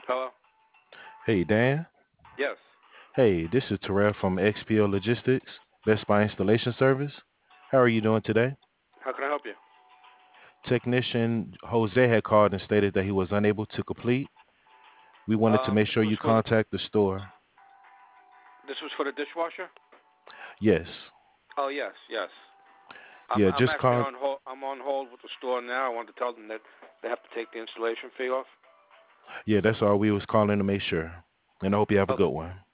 Hello? Hey Dan. Yes. Hey, this is Terrell from XPO Logistics, Best Buy Installation Service. How are you doing today? How can I help you? Technician Jose had called and stated that he was unable to complete. We wanted to make This sure was you for the contact the store. dishwasher. Yes. Oh yes, yes. I'm Yeah, I'm just actually call. on hold. I'm on hold with the store now. I wanted to tell them that they have to take the installation fee off. Yeah, that's all we was calling to make sure. And I hope you have a Okay. good one.